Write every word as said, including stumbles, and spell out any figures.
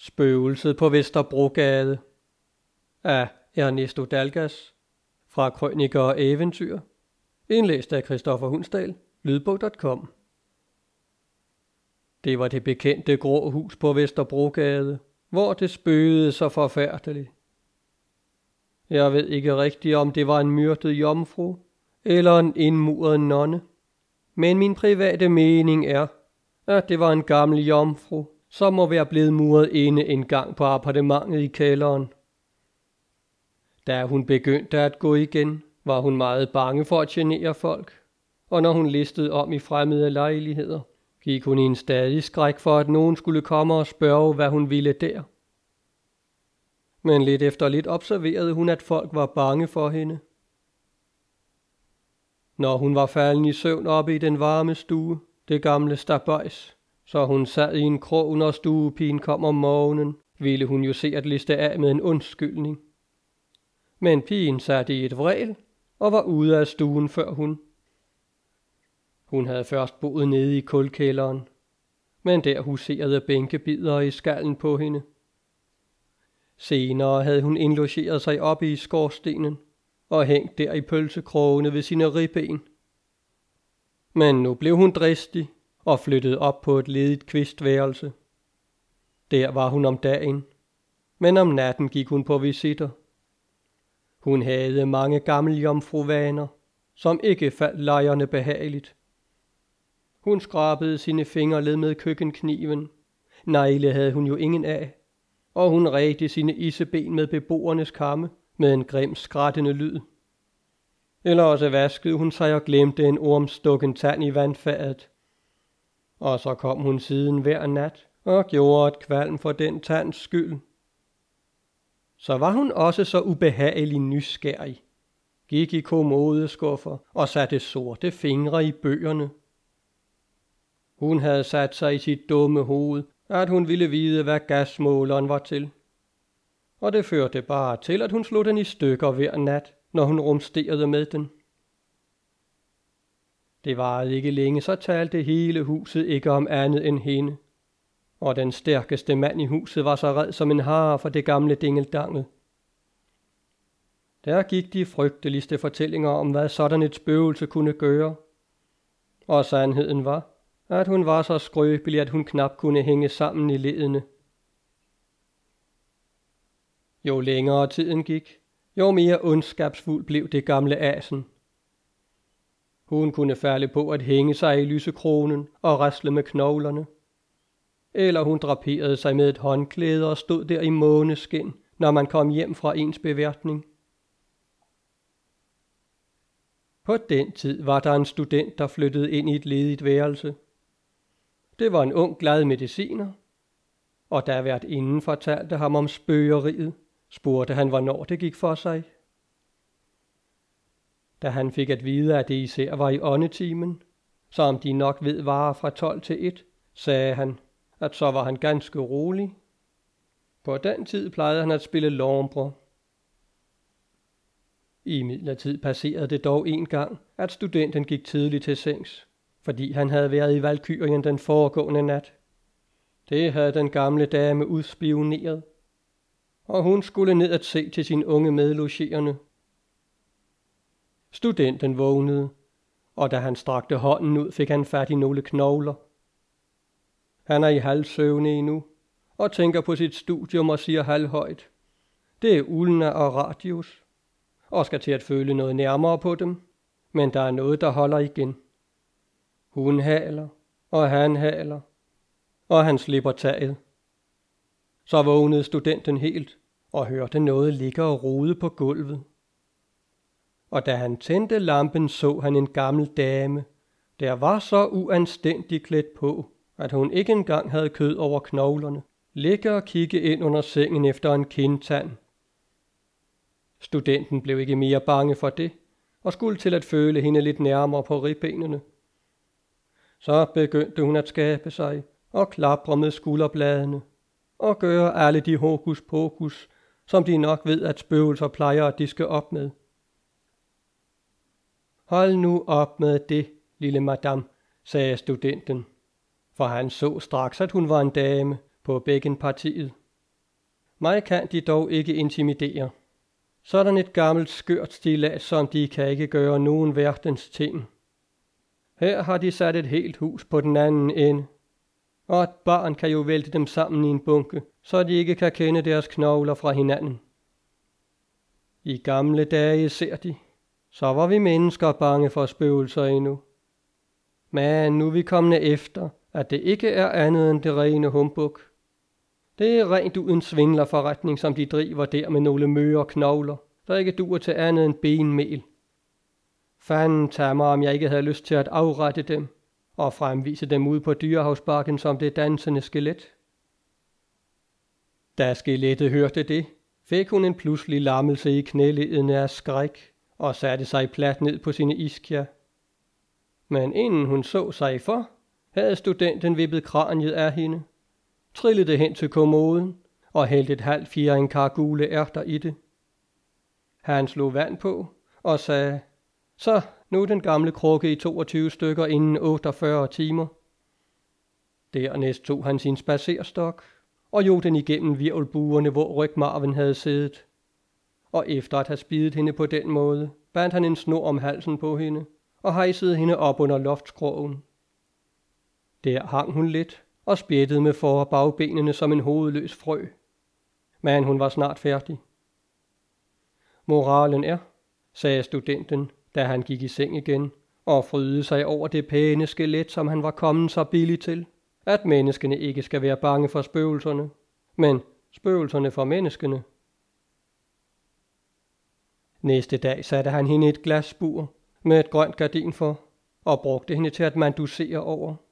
Spøgelset på Vesterbrogade af Ernesto Dalgas fra Krøniker og Eventyr. Indlæst af Christoffer Hundsdal. Lydbog punktum com. Det var det bekendte grå hus på Vesterbrogade, hvor det spøgede så forfærdeligt. Jeg ved ikke rigtigt, om det var en myrdet jomfru eller en indmuret nonne, men min private mening er, at det var en gammel jomfru, som må være blevet muret inde en gang på appartementet i kælderen. Da hun begyndte at gå igen, var hun meget bange for at genere folk, og når hun listede om i fremmede lejligheder, gik hun i en stadig skræk for, at nogen skulle komme og spørge, hvad hun ville der. Men lidt efter lidt observerede hun, at folk var bange for hende. Når hun var falden i søvn oppe i den varme stue, det gamle stabajs, så hun sad i en krog, når stuepigen kom om morgenen, ville hun jo se at liste af med en undskyldning. Men pigen satte i et vræl og var ude af stuen før hun. Hun havde først boet nede i kulkælderen, men der huserede bænkebider i skallen på hende. Senere havde hun indlogeret sig oppe i skorstenen og hængt der i pølsekrogene ved sine ribben. Men nu blev hun dristig og flyttede op på et ledigt kvistværelse. Der var hun om dagen, men om natten gik hun på visitter. Hun havde mange gamle jomfruvaner, som ikke faldt lejerne behageligt. Hun skrabede sine fingerled med køkkenkniven. Negle havde hun jo ingen af, og hun redte sine isseben med beboernes kamme med en grim skrattende lyd. Eller også vaskede hun sig og glemte en ormstukken tand i vandfadet. Og så kom hun siden hver nat og gjorde et kvalm for den tands skyld. Så var hun også så ubehagelig nysgerrig, gik i kommodeskuffer og satte sorte fingre i bøgerne. Hun havde sat sig i sit dumme hoved, at hun ville vide, hvad gasmåleren var til. Og det førte bare til, at hun slog den i stykker hver nat, når hun rumsterede med den. Det varede ikke længe, så talte hele huset ikke om andet end hende. Og den stærkeste mand i huset var så red som en hare for det gamle dingeldangel. Der gik de frygteligste fortællinger om, hvad sådan et spøgelse kunne gøre. Og sandheden var, at hun var så skrøbelig, at hun knap kunne hænge sammen i ledene. Jo længere tiden gik, jo mere ondskabsfuld blev det gamle asen. Hun kunne falde på at hænge sig i lysekronen og rasle med knoglerne. Eller hun draperede sig med et håndklæde og stod der i måneskin, når man kom hjem fra ens beværtning. På den tid var der en student, der flyttede ind i et ledigt værelse. Det var en ung glad mediciner, og da værtinden fortalte ham om spøgeriet, spurgte han, hvornår det gik for sig. Da han fik at vide, at det især var i åndetimen, som de nok ved varer fra tolv til et, sagde han, at så var han ganske rolig. På den tid plejede han at spille lombre. I midlertid passerede det dog en gang, at studenten gik tidligt til sengs, fordi han havde været i Valkyrien den foregående nat. Det havde den gamle dame udspioneret, og hun skulle ned at se til sin unge medlogerende. Studenten vågnede, og da han strakte hånden ud, fik han fat i nogle knogler. Han er i halvsøvne endnu, og tænker på sit studium og siger halvhøjt: det er ulna og radius, og skal til at føle noget nærmere på dem, men der er noget, der holder igen. Hun haler, og han haler, og han slipper taget. Så vågnede studenten helt, og hørte noget ligge og rode på gulvet. Og da han tændte lampen, så han en gammel dame, der var så uanstændigt klædt på, at hun ikke engang havde kød over knoglerne, ligge og kigge ind under sengen efter en kindtand. Studenten blev ikke mere bange for det, og skulle til at føle hende lidt nærmere på ribbenene. Så begyndte hun at skabe sig og klapre med skulderbladene og gøre alle de hokus pokus, som de nok ved, at spøgelser plejer at diske op med. Hold nu op med det, lille madame, sagde studenten, for han så straks, at hun var en dame på bækkenpartiet, Mig kan de dog ikke intimidere. Sådan et gammelt skørt stillads som de kan ikke gøre nogen verdens ting. Her har de sat et helt hus på den anden ende, og et barn kan jo vælte dem sammen i en bunke, så de ikke kan kende deres knogler fra hinanden. I gamle dage, ser de, så var vi mennesker bange for spøgelser endnu. Men nu er vi kommende efter, at det ikke er andet end det rene humbug. Det er rent uden svindlerforretning, som de driver der med nogle møre knogler, der ikke duer til andet end benmel. Fanden tager mig, om jeg ikke havde lyst til at afrette dem og fremvise dem ud på Dyrehavsbakken som det dansende skelet. Da skelettet hørte det, fik hun en pludselig lammelse i knæledene af skræk og satte sig plat ned på sine iskja. Men inden hun så sig for, havde studenten vippet kraniet af hende, trillede det hen til kommoden og hældte et halvt fjering kar gule ærter i det. Han slog vand på og sagde, så nu er den gamle krukke i toogtyve stykker inden otteogfyrre timer. Dernæst tog han sin spacerstok og jog den igennem virvelbuerne, hvor rygmarven havde siddet. Og efter at have spidet hende på den måde, bandt han en snor om halsen på hende og hejsede hende op under loftskrogen. Der hang hun lidt og spjættede med for- og bagbenene som en hovedløs frø. Men hun var snart færdig. Moralen er, sagde studenten, da han gik i seng igen og frydede sig over det pæne skelet, som han var kommet så billigt til, at menneskene ikke skal være bange for spøgelserne, men spøgelserne for menneskene. Næste dag satte han hende et glasbur med et grønt gardin for og brugte hende til at mandusere over.